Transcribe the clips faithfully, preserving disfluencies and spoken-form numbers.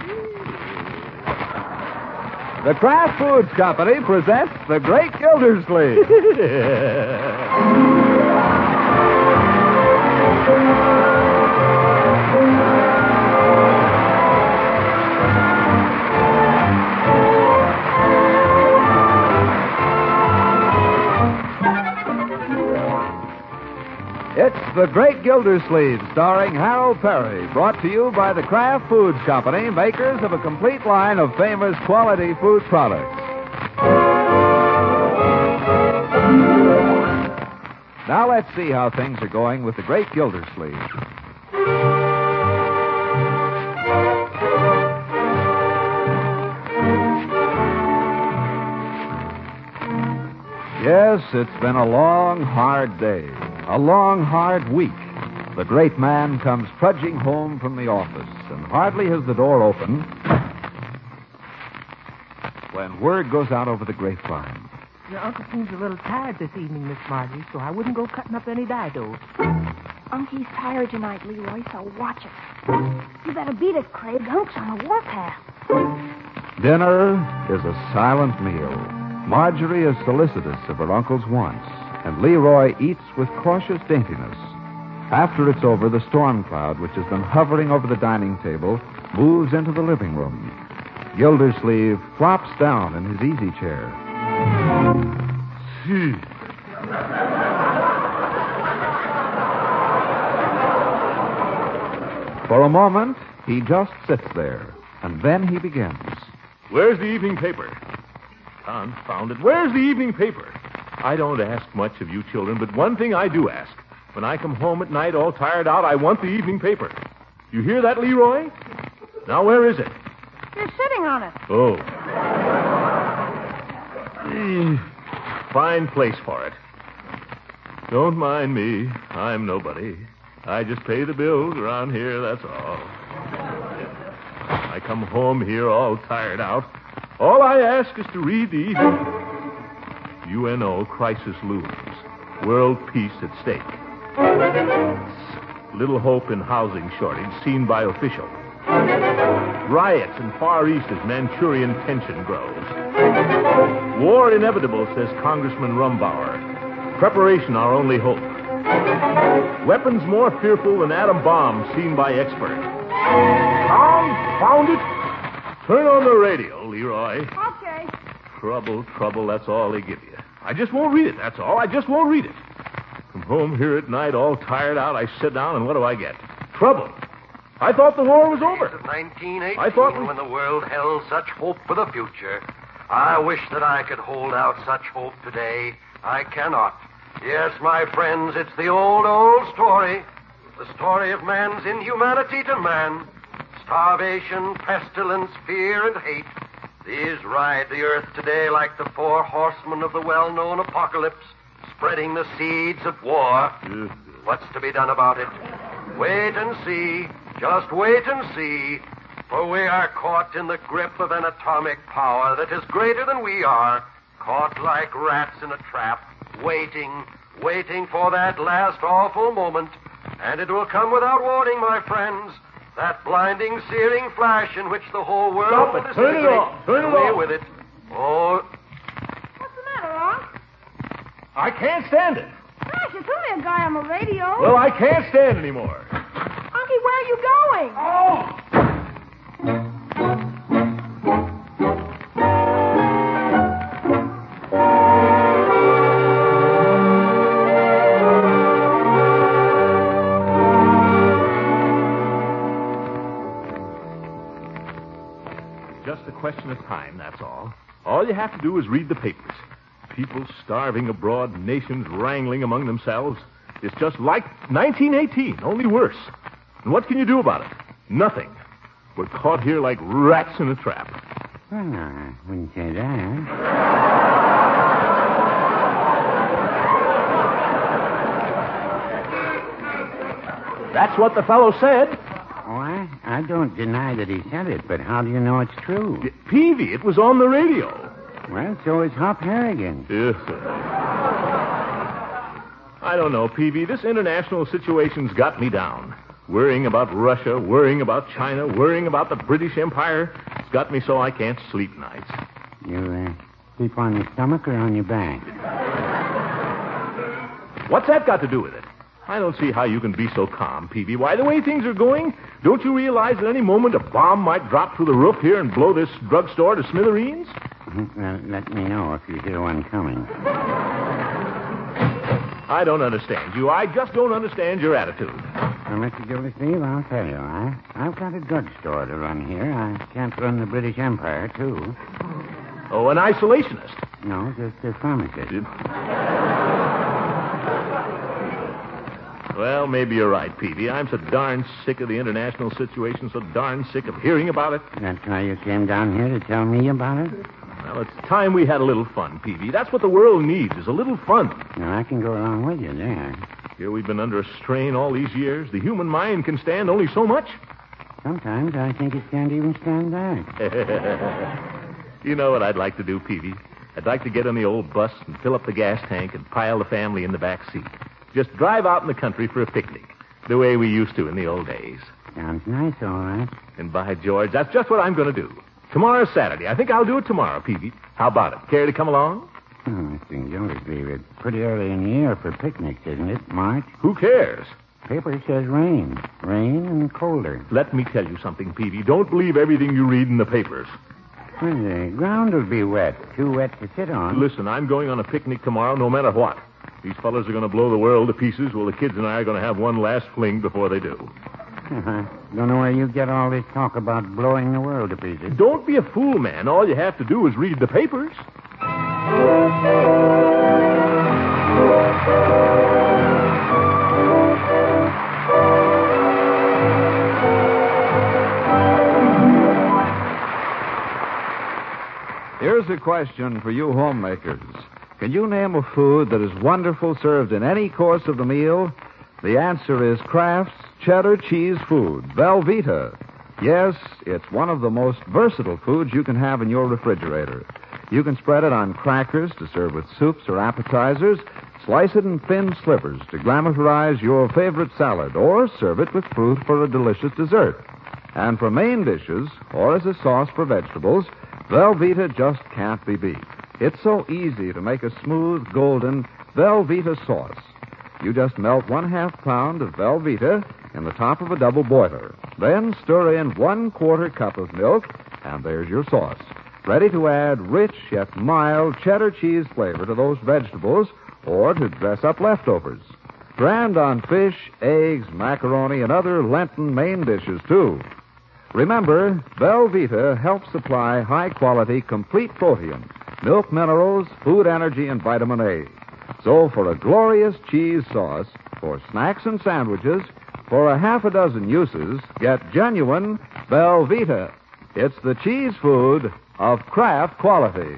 The Kraft Foods Company presents The Great Gildersleeve. It's The Great Gildersleeve, starring Harold Perry, brought to you by the Kraft Foods Company, makers of a complete line of famous quality food products. Now let's see how things are going with The Great Gildersleeve. Yes, it's been a long, hard day. A long, hard week. The great man comes trudging home from the office, and hardly has the door open when word goes out over the grapevine. Your uncle seems a little tired this evening, Miss Margie, so I wouldn't go cutting up any didos. Uncie's tired tonight, Leroy, so watch it. You better beat it, Craig. Unc's on a warpath. Dinner is a silent meal. Marjorie is solicitous of her uncle's wants, and Leroy eats with cautious daintiness. After it's over, the storm cloud, which has been hovering over the dining table, moves into the living room. Gildersleeve flops down in his easy chair. For a moment, he just sits there, and then he begins. Where's the evening paper? Confound it. Where's the evening paper? I don't ask much of you children, but one thing I do ask. When I come home at night all tired out, I want the evening paper. You hear that, Leroy? Now, where is it? You're sitting on it. Oh. Fine place for it. Don't mind me. I'm nobody. I just pay the bills around here, that's all. I come home here all tired out. All I ask is to read the evening. U N O crisis looms. World peace at stake. Little hope in housing shortage seen by official. Riots in Far East as Manchurian tension grows. War inevitable, says Congressman Rumbauer. Preparation our only hope. Weapons more fearful than atom bombs seen by expert. Confound it! Turn on the radio, Leroy. Okay. Trouble, trouble, that's all they give you. I just won't read it, that's all. I just won't read it. Come home here at night all tired out, I sit down, and what do I get? Trouble. I thought the war was over. Of nineteen eighteen, I thought we... when the world held such hope for the future. I wish that I could hold out such hope today. I cannot. Yes, my friends, it's the old, old story. The story of man's inhumanity to man. Starvation, pestilence, fear, and hate. These ride the earth today like the four horsemen of the well-known apocalypse, spreading the seeds of war. What's to be done about it? Wait and see. Just wait and see. For we are caught in the grip of an atomic power that is greater than we are, caught like rats in a trap, waiting, waiting for that last awful moment. And it will come without warning, my friends. That blinding, searing flash in which the whole world Stop will it. Turn it off. Turn it away off. with it. Oh, What's the matter, Unc? I can't stand it. Gosh, it's only a guy on the radio. Well, I can't stand anymore. Unky, where are you going? Oh! Just a question of time, that's all. All you have to do is read the papers. People starving abroad, nations wrangling among themselves. It's just like nineteen eighteen, only worse. And what can you do about it? Nothing. We're caught here like rats in a trap. Well, no, I wouldn't say that. That's what the fellow said. Oh, I, I don't deny that he said it, but how do you know it's true? Peavy, it was on the radio. Well, so is Hop Harrigan. Ugh. I don't know, Peavy. This international situation's got me down. Worrying about Russia, worrying about China, worrying about the British Empire. It's got me so I can't sleep nights. You uh, sleep on your stomach or on your back? What's that got to do with it? I don't see how you can be so calm, Peavy. Why, the way things are going, don't you realize at any moment a bomb might drop through the roof here and blow this drugstore to smithereens? Well, let me know if you hear one coming. I don't understand you. I just don't understand your attitude. Well, Mister Gildersleeve, I'll tell you. I, I've got a drugstore to run here. I can't run the British Empire, too. Oh, an isolationist. No, just a pharmacist. Well, maybe you're right, Peavy. I'm so darn sick of the international situation, so darn sick of hearing about it. That's why you came down here to tell me about it? Well, it's time we had a little fun, Peavy. That's what the world needs, is a little fun. Now, I can go along with you there. Here we've been under a strain all these years. The human mind can stand only so much. Sometimes I think it can't even stand that. You know what I'd like to do, Peavy? I'd like to get in the old bus and fill up the gas tank and pile the family in the back seat. Just drive out in the country for a picnic, the way we used to in the old days. Sounds nice, all right. And by George, that's just what I'm going to do. Tomorrow's Saturday. I think I'll do it tomorrow, Peavy. How about it? Care to come along? Oh, Mister Gildersleeve, it's pretty early in the year for picnics, isn't it, March? Who cares? Paper says rain. Rain and colder. Let me tell you something, Peavy. Don't believe everything you read in the papers. Well, the ground will be wet. Too wet to sit on. Listen, I'm going on a picnic tomorrow no matter what. These fellas are going to blow the world to pieces, while the kids and I are going to have one last fling before they do. I don't know where you get all this talk about blowing the world to pieces. Don't be a fool, man. All you have to do is read the papers. Here's a question for you homemakers. Can you name a food that is wonderful served in any course of the meal? The answer is Kraft's cheddar cheese food, Velveeta. Yes, it's one of the most versatile foods you can have in your refrigerator. You can spread it on crackers to serve with soups or appetizers, slice it in thin slivers to glamorize your favorite salad, or serve it with fruit for a delicious dessert. And for main dishes, or as a sauce for vegetables, Velveeta just can't be beat. It's so easy to make a smooth, golden Velveeta sauce. You just melt one half pound of Velveeta in the top of a double boiler. Then stir in one quarter cup of milk, and there's your sauce. Ready to add rich yet mild cheddar cheese flavor to those vegetables, or to dress up leftovers. Grand on fish, eggs, macaroni, and other Lenten main dishes, too. Remember, Velveeta helps supply high-quality, complete protein, milk minerals, food energy, and vitamin A. So for a glorious cheese sauce, for snacks and sandwiches, for a half a dozen uses, get genuine Velveeta. It's the cheese food of Kraft quality.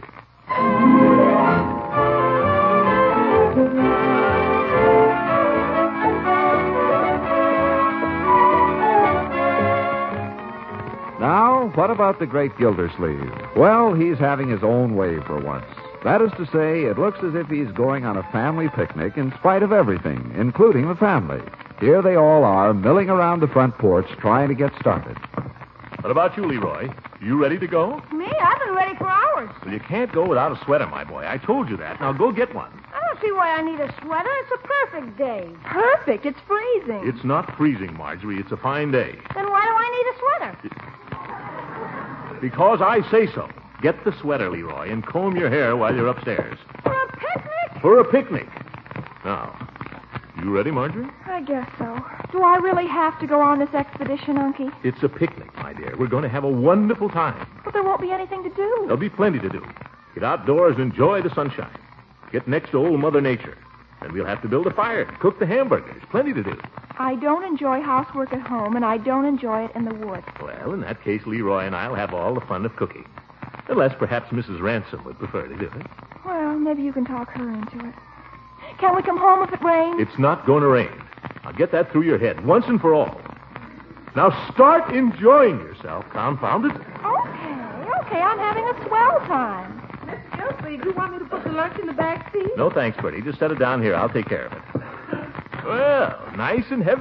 Now, what about the great Gildersleeve? Well, he's having his own way for once. That is to say, it looks as if he's going on a family picnic in spite of everything, including the family. Here they all are, milling around the front porch, trying to get started. What about you, Leroy? You ready to go? Me? I've been ready for hours. Well, you can't go without a sweater, my boy. I told you that. Now go get one. I don't see why I need a sweater. It's a perfect day. Perfect? It's freezing. It's not freezing, Marjorie. It's a fine day. Then why do I need a sweater? Because I say so. Get the sweater, Leroy, and comb your hair while you're upstairs. For a picnic? For a picnic. Now, you ready, Marjorie? I guess so. Do I really have to go on this expedition, Unky? It's a picnic, my dear. We're going to have a wonderful time. But there won't be anything to do. There'll be plenty to do. Get outdoors and enjoy the sunshine. Get next to old Mother Nature. And we'll have to build a fire, cook the hamburgers. Plenty to do. I don't enjoy housework at home, and I don't enjoy it in the woods. Well, in that case, Leroy and I'll have all the fun of cooking. Unless perhaps Missus Ransom would prefer to do it. Well, maybe you can talk her into it. Can we come home if it rains? It's not going to rain. Now get that through your head once and for all. Now start enjoying yourself, confound it. Okay, okay, I'm having a swell time. Miss Gildersleeve, do you want me to put the lunch in the back seat? No thanks, Bertie. Just set it down here. I'll take care of it. Well, nice and heavy.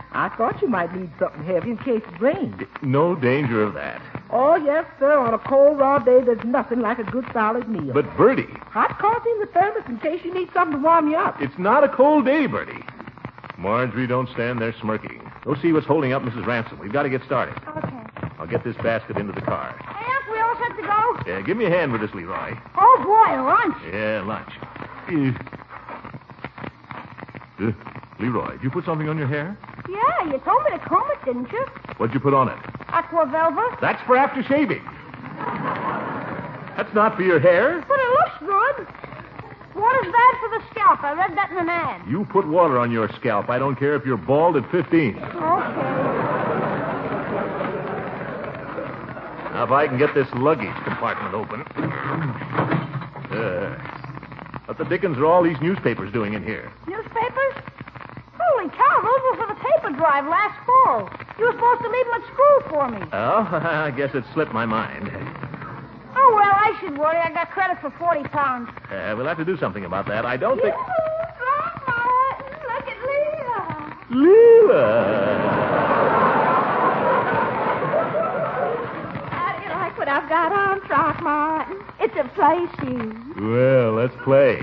I thought you might need something heavy in case it rains. No danger of that. Oh, yes, sir. On a cold, raw day, there's nothing like a good solid meal. But, Bertie, Hot coffee in the thermos in case you need something to warm you up. it's not a cold day, Bertie. Marjorie, don't stand there smirking. Go see what's holding up Missus Ransom. We've got to get started. Okay. I'll get this basket into the car. Hey, Unc, we all set to go? Yeah, give me a hand with this, Leroy. Oh, boy, lunch. Yeah, lunch. Uh, uh, Leroy, did you put something on your hair? Yeah, you told me to comb it, didn't you? What'd you put on it? Aqua Velva. That's for after shaving. That's not for your hair. But it looks good. Water's bad for the scalp. I read that in an ad. You put water on your scalp. I don't care if you're bald at fifteen. Okay. Now, if I can get this luggage compartment open. Uh, what the dickens are all these newspapers doing in here? Newspapers? Holy cow, those were for the paper drive last fall. You were supposed to leave them at school for me. Oh, I guess it slipped my mind. Oh, well, I should worry. I got credit for forty pounds. Uh, we'll have to do something about that. I don't think... Throckmorton, look at Leela. Leela! How do you like what I've got on, Throckmorton? It's a play shoe. Well, let's play.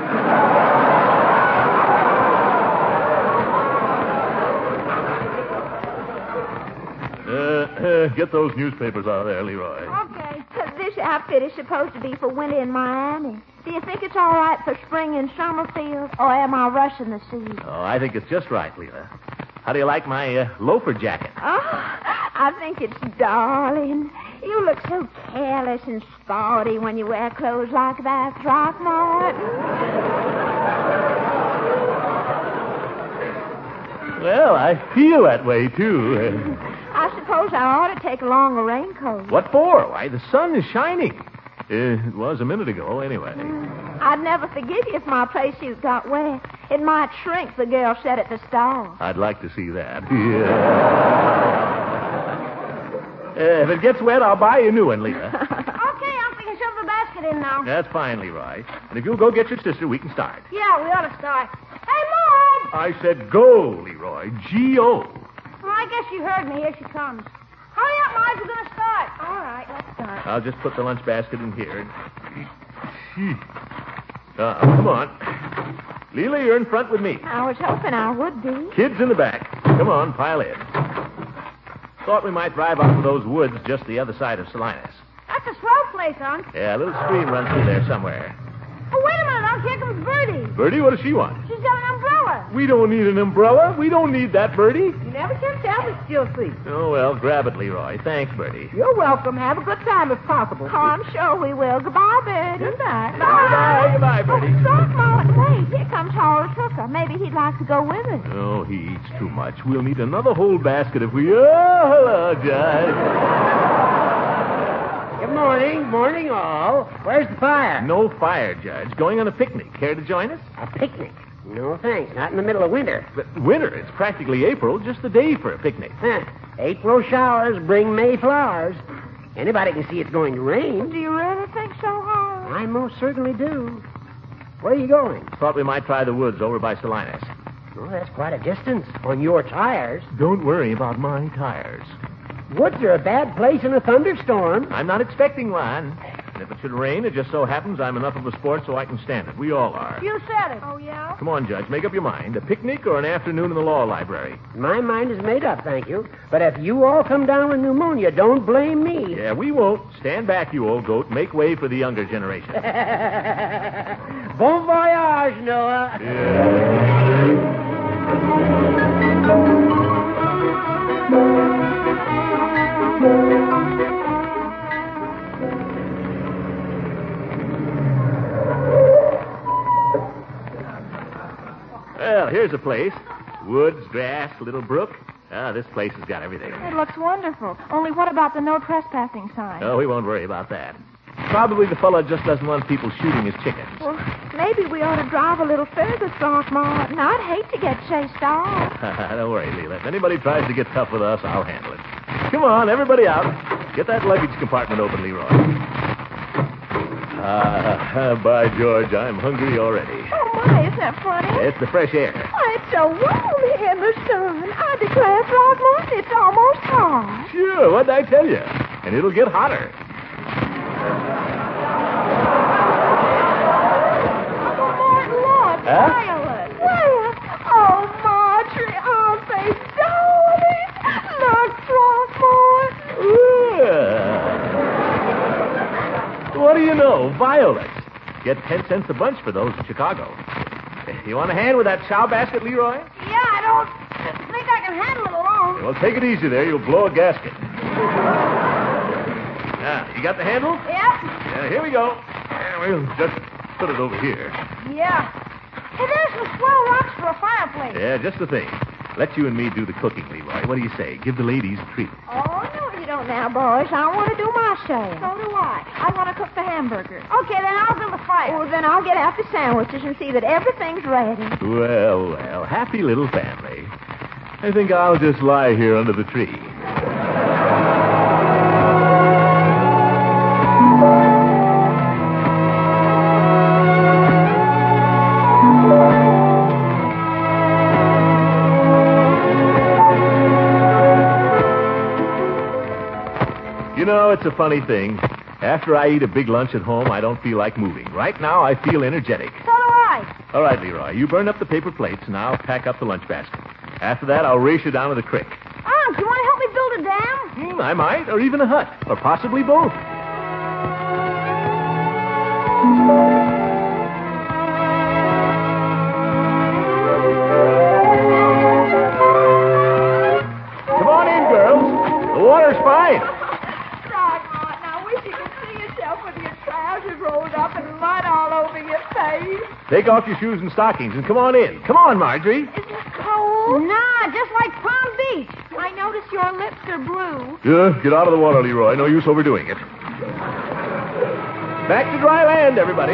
Uh, uh, get those newspapers out of there, Leroy. Okay. This outfit is supposed to be for winter in Miami. Do you think it's all right for spring in Summerfield, or am I rushing the season? Oh, I think it's just right, Leela. How do you like my uh, loafer jacket? Oh, I think it's darling. You look so careless and sporty when you wear clothes like that, Throckmorton. Well, I feel that way, too. I suppose I ought to take along a raincoat. What for? Why, the sun is shining. Uh, it was a minute ago, anyway. I'd never forgive you if my play suit got wet. It might shrink, the girl said at the stall. I'd like to see that. Yeah. Uh, if it gets wet, I'll buy you a new one, Leela. Okay, I'm thinking shove the basket in now. That's fine, Leroy. And if you'll go get your sister, we can start. Yeah, we ought to start. Hey, Maud! I said go, Leroy. G O Well, I guess you heard me. Here she comes. Hurry up, Marge. We're going to start. All right, let's start. I'll just put the lunch basket in here. Uh, come on. Leela, you're in front with me. I was hoping I would be. Kids in the back. Come on, pile in. Thought we might drive out to those woods just the other side of Salinas. That's a swell place, Unc. Yeah, a little stream runs through there somewhere. Oh, wait a minute, Unc. Here comes Bertie. Bertie, what does she want? She's got an umbrella. We don't need an umbrella. We don't need that, Bertie. You never can tell with still see. Oh, well, grab it, Leroy. Thanks, Bertie. You're welcome. Have a good time if possible. Oh, I'm sure we will. Goodbye, Bertie. Goodbye. Goodbye, goodbye, Bertie. Oh, Throckmorton, wait. Here comes Horace Hooker. Maybe he'd like to go with us. Oh, he eats too much. We'll need another whole basket if we... Oh, hello, Judge. Good morning. Morning, all. Where's the fire? No fire, Judge. Going on a picnic. Care to join us? A picnic? No, thanks. Not in the middle of winter. But winter. It's practically April. Just the day for a picnic. Huh. April showers bring May flowers. Anybody can see it's going to rain. Do you really think so, Horace? I most certainly do. Where are you going? Thought we might try the woods over by Salinas. Oh, that's quite a distance on your tires. Don't worry about my tires. Woods are a bad place in a thunderstorm. I'm not expecting one. And if it should rain, it just so happens I'm enough of a sport so I can stand it. We all are. You said it. Oh, yeah? Come on, Judge. Make up your mind. A picnic or an afternoon in the law library? My mind is made up, thank you. But if you all come down with pneumonia, don't blame me. Yeah, we won't. Stand back, you old goat. Make way for the younger generation. Bon voyage, Noah. Well, here's a place. Woods, grass, little brook. Ah, this place has got everything. It looks wonderful. Only what about the no trespassing sign? Oh, we won't worry about that. Probably the fellow just doesn't want people shooting his chickens. Well, maybe we ought to drive a little further, Throckmorton. I'd hate to get chased off. Don't worry, Leela. If anybody tries to get tough with us, I'll handle it. Come on, everybody out. Get that luggage compartment open, Leroy. Ah, uh, by George, I'm hungry already. Oh, Why, is that funny? It's the fresh air. Why, it's so warm here in the sun. I declare, Throckmorton, it's almost hot. Sure, what'd I tell you? And it'll get hotter. Look, Huh? Violet. Well, oh, Marjorie, aren't they darling? Look, Throckmorton. What do you know? Violets. Get ten cents a bunch for those in Chicago. You want a hand with that chow basket, Leroy? Yeah, I don't think I can handle it alone. Well, take it easy there. You'll blow a gasket. Now, you got the handle? Yep. Yeah, here we go. Yeah, we'll just put it over here. Yeah. Hey, there's some swell rocks for a fireplace. Yeah, just the thing. Let you and me do the cooking, Leroy. What do you say? Give the ladies a treat. Oh, no, you don't now, boys. I want to do my share. So do I. I want to cook the hamburger. Okay, then I'll build a fire. Well, then I'll get out the sandwiches and see that everything's ready. Well, well, happy little family. I think I'll just lie here under the tree. You know, it's a funny thing. After I eat a big lunch at home, I don't feel like moving. Right now, I feel energetic. So do I. All right, Leroy, you burn up the paper plates, and I'll pack up the lunch basket. After that, I'll race you down to the creek. Unc, you want to help me build a dam? Hmm, I might, or even a hut, or possibly both. Come on in, girls. The water's fine. Throckmorton, I wish you could see yourself with your trousers rolled up and mud all over your face. Take off your shoes and stockings and come on in. Come on, Marjorie. Is it cold? Nah, just like Palm Beach. I notice your lips are blue. Yeah, get out of the water, Leroy. No use overdoing it. Back to dry land, everybody.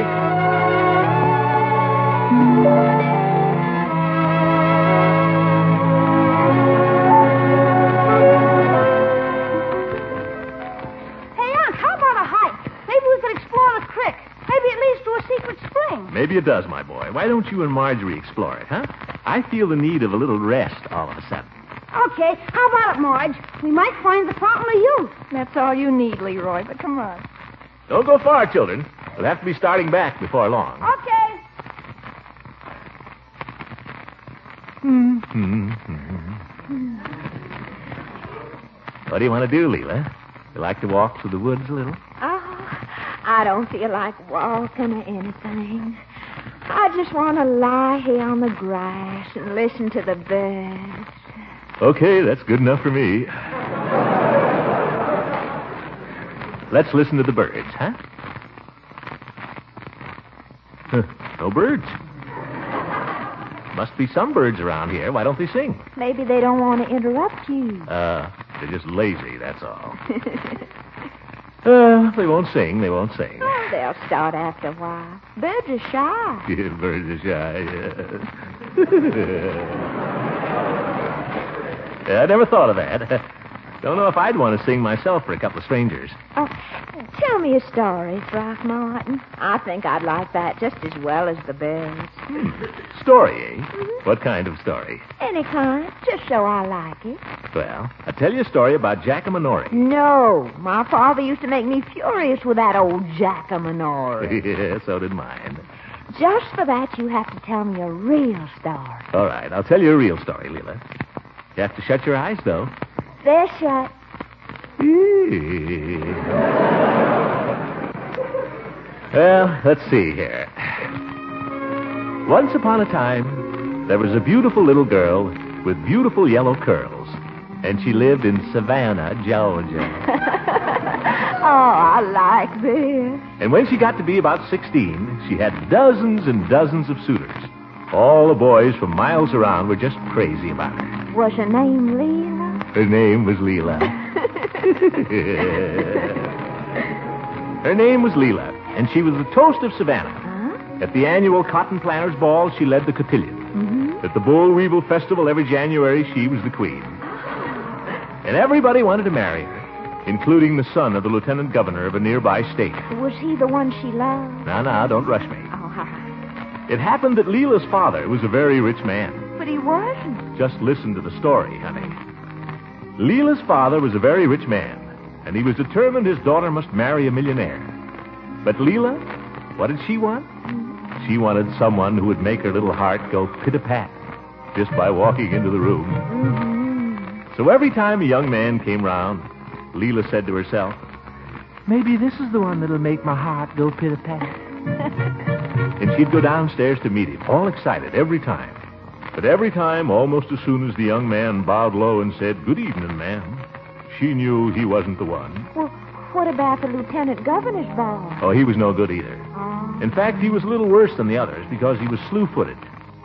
Hey, Unc, how about a hike? Maybe we could explore the creek. Maybe it leads to a secret spring. Maybe it does, my boy. Why don't you and Marjorie explore it, huh? I feel the need of a little rest all of a sudden. Okay, how about it, Marge? We might find the fountain of youth. That's all you need, Leroy, but come on. Don't go far, children. We'll have to be starting back before long. Okay. Hmm. What do you want to do, Leela? You like to walk through the woods a little? Oh, I don't feel like walking or anything. I just want to lie here on the grass and listen to the birds. Okay, that's good enough for me. Let's listen to the birds, huh? Huh, no birds. Must be some birds around here. Why don't they sing? Maybe they don't want to interrupt you. Uh, they're just lazy, that's all. Uh, they won't sing, they won't sing. Oh, they'll start after a while. Birds are shy. Yeah, birds are shy, yeah. Yeah, I never thought of that. Don't know if I'd want to sing myself for a couple of strangers. Oh, tell me a story, Throckmorton. I think I'd like that just as well as the birds. Hmm. Story, eh? Mm-hmm. What kind of story? Any kind, just so I like it. Well, I'll tell you a story about Jack-a-Minori. No, my father used to make me furious with that old Jack-a-Minori. Yeah, so did mine. Just for that, you have to tell me a real story. All right, I'll tell you a real story, Leela. You have to shut your eyes, though. They're shut. Well, let's see here. Once upon a time, there was a beautiful little girl with beautiful yellow curls, and she lived in Savannah, Georgia. Oh, I like this. And when she got to be about sixteen, she had dozens and dozens of suitors. All the boys from miles around were just crazy about her. Was her name Leela? Her name was Leela. Her name was Leela, and she was the toast of Savannah. Huh? At the annual Cotton Planters Ball, she led the cotillion. Mm-hmm. At the Bull Weevil Festival every January, she was the queen. And everybody wanted to marry her, including the son of the lieutenant governor of a nearby state. Was he the one she loved? Now, now, don't rush me. Oh, hi. It happened that Leela's father was a very rich man. But he wasn't. Just listen to the story, honey. Leela's father was a very rich man, and he was determined his daughter must marry a millionaire. But Leela, what did she want? Mm-hmm. She wanted someone who would make her little heart go pit-a-pat just by walking into the room. Mm-hmm. So every time a young man came round, Leela said to herself, Maybe this is the one that'll make my heart go pit-a-pat. And she'd go downstairs to meet him, all excited every time. But every time, almost as soon as the young man bowed low and said, Good evening, ma'am, she knew he wasn't the one. Well, what about the lieutenant governor's boy? Oh, he was no good either. Oh. In fact, he was a little worse than the others because he was slew-footed.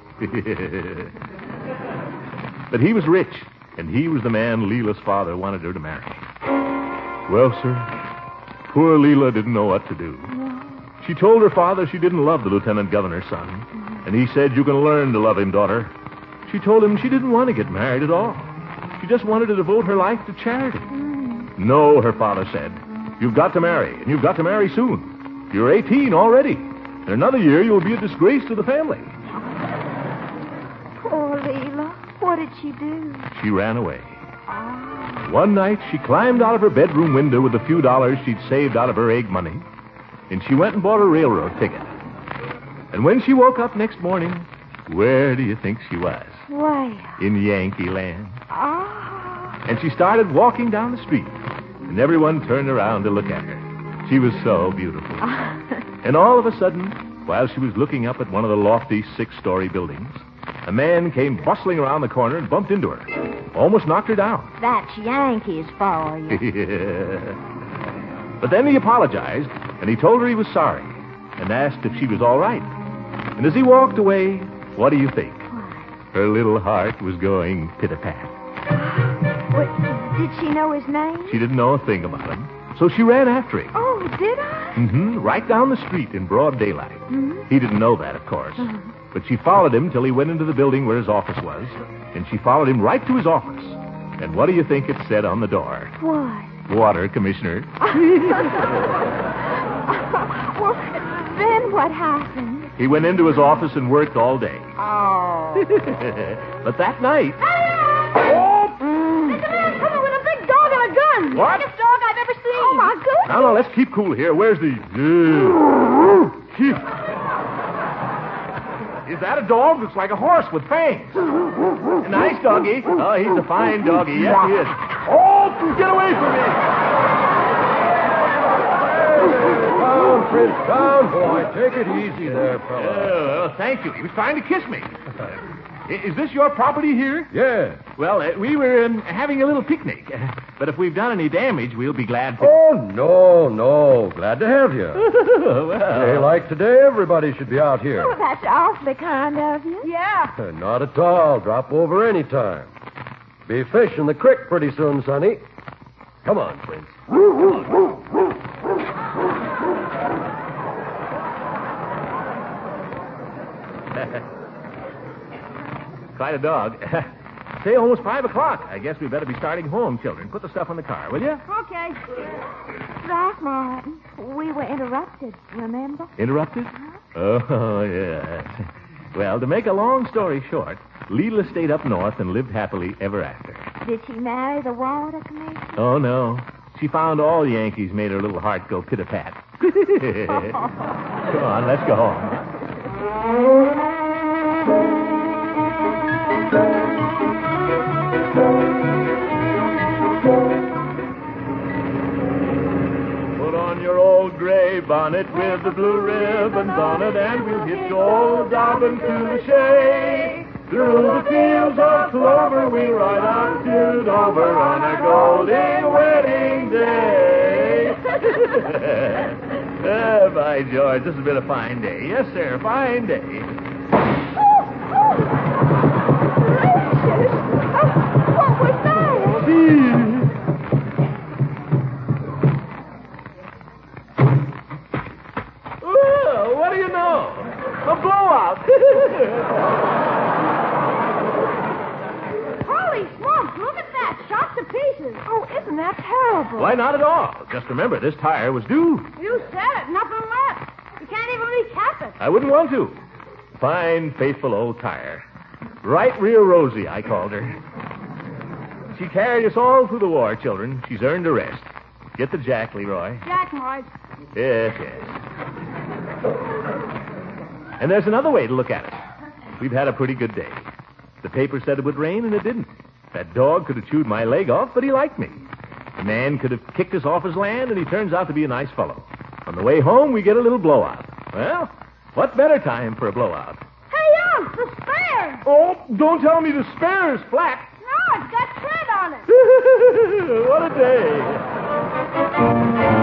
But he was rich, and he was the man Leela's father wanted her to marry. Well, sir, poor Leela didn't know what to do. No. She told her father she didn't love the lieutenant governor's son, mm-hmm. and he said, You can learn to love him, daughter. She told him she didn't want to get married at all. She just wanted to devote her life to charity. Mm. No, her father said. You've got to marry, and you've got to marry soon. You're eighteen already. In another year, you'll be a disgrace to the family. Poor Leela. What did she do? She ran away. Oh. One night, she climbed out of her bedroom window with a few dollars she'd saved out of her egg money, and she went and bought a railroad ticket. And when she woke up next morning, where do you think she was? Where? In Yankee Land. Oh. And she started walking down the street, and everyone turned around to look at her. She was so beautiful. And all of a sudden, while she was looking up at one of the lofty six-story buildings, a man came bustling around the corner and bumped into her. Almost knocked her down. That's Yankees for you. Yeah. But then he apologized, and he told her he was sorry, and asked if she was all right. And as he walked away, what do you think? What? Her little heart was going pit-a-pat. What, did she know his name? She didn't know a thing about him, so she ran after him. Oh, did I? Mm-hmm. Right down the street in broad daylight. Mm-hmm. He didn't know that, of course. Mm-hmm. But she followed him till he went into the building where his office was, and she followed him right to his office. And what do you think it said on the door? What? Water, Commissioner. Well, then what happened? He went into his office and worked all day. Oh. But that night... Oh! There's a man coming with a big dog and a gun. What? The biggest dog I've ever seen. Oh, my goodness. Now, now, let's keep cool here. Where's the... Is that a dog? Looks like a horse with fangs. Nice doggy. Oh, he's a fine doggy. Yes, he is. Oh, get away from me. Down, Prince, down, boy. Take it easy there, fella. Oh, well, thank you. He was trying to kiss me. Is this your property here? Yeah. Well, uh, we were um, having a little picnic. Uh, but if we've done any damage, we'll be glad to... Oh, no, no. Glad to have you. Well... Hey, like today, everybody should be out here. Oh, that's awfully kind of you. Yeah. Not at all. Drop over any time. Be fish in the creek pretty soon, Sonny. Come on, Prince. Quite a dog. Say, almost five o'clock. I guess we better be starting home, children. Put the stuff in the car, will you? Okay. Throckmorton, we were interrupted, remember? Interrupted? Oh, yes. Well, to make a long story short, Leela stayed up north and lived happily ever after. Did she marry the water commissioner? Oh, no. She found all Yankees made her little heart go pit-a-pat. Come on, let's go home. Put on your old gray bonnet with the blue ribbons on it, and we'll hit old Dobbin to the shade. Through the fields of clover we'll ride out to Dover on a golden wedding day. Oh, by George, this has been a fine day. Yes, sir, a fine day. What was that? Oh, what do you know? A blowout. Holy smokes, look at that. Shot to pieces. Oh, isn't that terrible? Why, not at all. Just remember, this tire was due. You said it. Nothing left. You can't even recap it. I wouldn't want to. fine, faithful old tire. Right rear Rosie, I called her. She carried us all through the war, children. She's earned a rest. Get the jack, Leroy. Jack, Marge. Yes, yes. And there's another way to look at it. We've had a pretty good day. The paper said it would rain, and it didn't. That dog could have chewed my leg off, but he liked me. The man could have kicked us off his land, and he turns out to be a nice fellow. On the way home, we get a little blowout. Well, what better time for a blowout? Hey, Unc, the spare. Oh, don't tell me the spare is flat. No, it's got tread on it. What a day.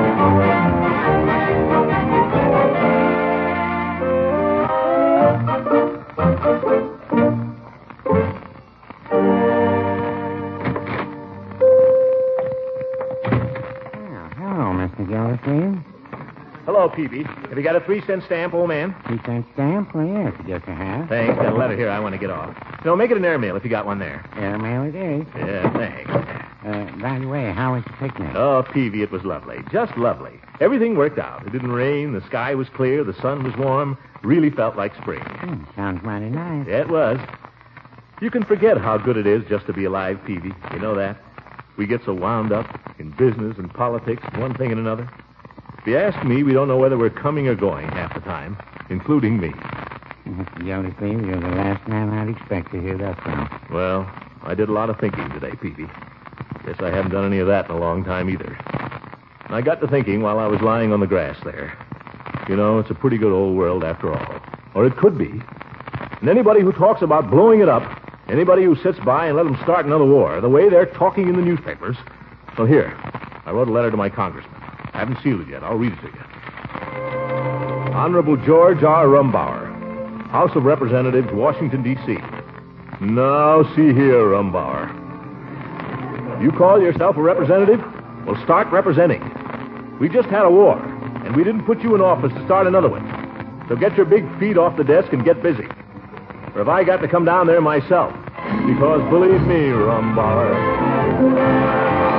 Gildersleeve? Hello, Peavy. Have you got a three-cent stamp, old man? Three-cent stamp? Well, yes, I guess I have. Thanks. Got a letter here I want to get off. No, make it an airmail if you got one there. Airmail it is. Yeah, thanks. Uh, by the way, how was the picnic? Oh, Peavy, it was lovely. Just lovely. Everything worked out. It didn't rain. The sky was clear. The sun was warm. Really felt like spring. Hmm, sounds mighty nice. Yeah, it was. You can forget how good it is just to be alive, Peavy. You know that? We get so wound up in business and politics, one thing and another. If you ask me, we don't know whether we're coming or going half the time, including me. Mister Gildersleeve, you're the last man I'd expect to hear that from. Well, I did a lot of thinking today, Peavy. Guess I haven't done any of that in a long time either. And I got to thinking while I was lying on the grass there. You know, it's a pretty good old world after all. Or it could be. And anybody who talks about blowing it up, anybody who sits by and let them start another war, the way they're talking in the newspapers. Well, here, I wrote a letter to my congressman. I haven't sealed it yet. I'll read it to you. Honorable George R. Rumbauer, House of Representatives, Washington, D C Now, see here, Rumbauer. You call yourself a representative? Well, start representing. We just had a war, and we didn't put you in office to start another one. So get your big feet off the desk and get busy. Or have I got to come down there myself? Because believe me, Rumbauer.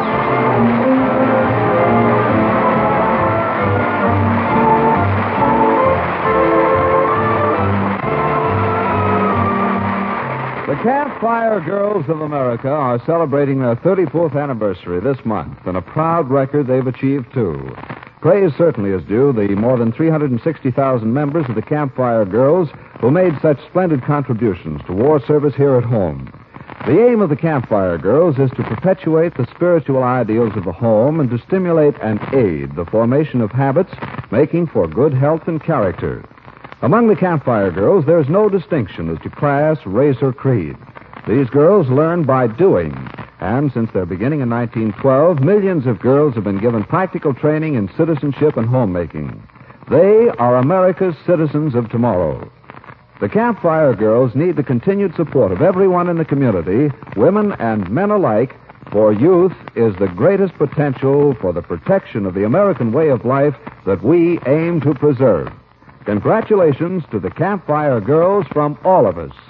The Campfire Girls of America are celebrating their thirty-fourth anniversary this month, and a proud record they've achieved, too. Praise certainly is due the more than three hundred sixty thousand members of the Campfire Girls who made such splendid contributions to war service here at home. The aim of the Campfire Girls is to perpetuate the spiritual ideals of the home and to stimulate and aid the formation of habits making for good health and character. Among the Campfire Girls, there's no distinction as to class, race, or creed. These girls learn by doing, and since their beginning in nineteen twelve, millions of girls have been given practical training in citizenship and homemaking. They are America's citizens of tomorrow. The Campfire Girls need the continued support of everyone in the community, women and men alike, for youth is the greatest potential for the protection of the American way of life that we aim to preserve. Congratulations to the Campfire Girls from all of us.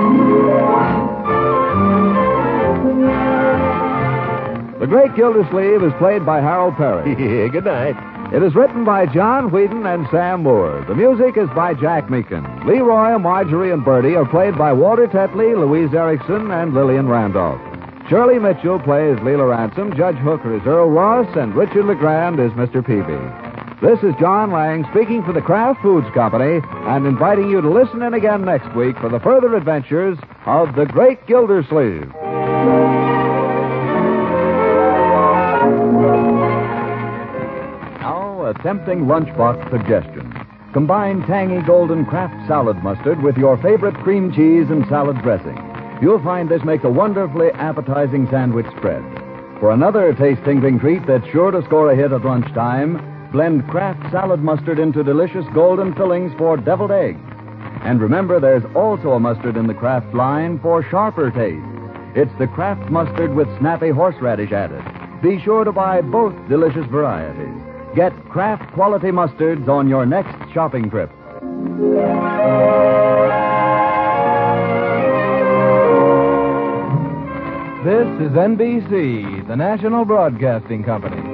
The Great Gildersleeve is played by Harold Perry. Good night. It is written by John Whedon and Sam Moore. The music is by Jack Meakin. Leroy, Marjorie, and Bertie are played by Walter Tetley, Louise Erickson, and Lillian Randolph. Shirley Mitchell plays Leela Ransom, Judge Hooker is Earl Ross, and Richard LeGrand is Mister Peavy. This is John Lang speaking for the Kraft Foods Company and inviting you to listen in again next week for the further adventures of the Great Gildersleeve. Now, a tempting lunchbox suggestion. Combine tangy golden Kraft salad mustard with your favorite cream cheese and salad dressing. You'll find this makes a wonderfully appetizing sandwich spread. For another taste-tingling treat that's sure to score a hit at lunchtime, blend Kraft salad mustard into delicious golden fillings for deviled eggs. And remember, there's also a mustard in the Kraft line for sharper taste. It's the Kraft mustard with snappy horseradish added. Be sure to buy both delicious varieties. Get Kraft quality mustards on your next shopping trip. This is N B C, the National Broadcasting Company.